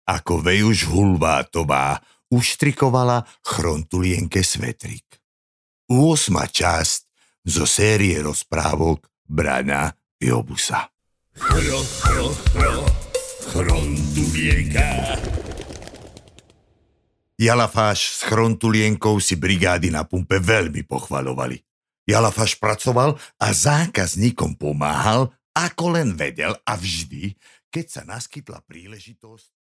ako Vejuš Hulvátová uštrikovala Chrontulienke svetrik. 8. časť zo série rozprávok Brana Jobusa. Chrontulienka. Jalafáš s Chrontulienkou si brigády na pumpe veľmi pochvaľovali. Jalafáš pracoval a zákazníkom pomáhal, ako len vedel, a vždy, keď sa naskytla príležitosť,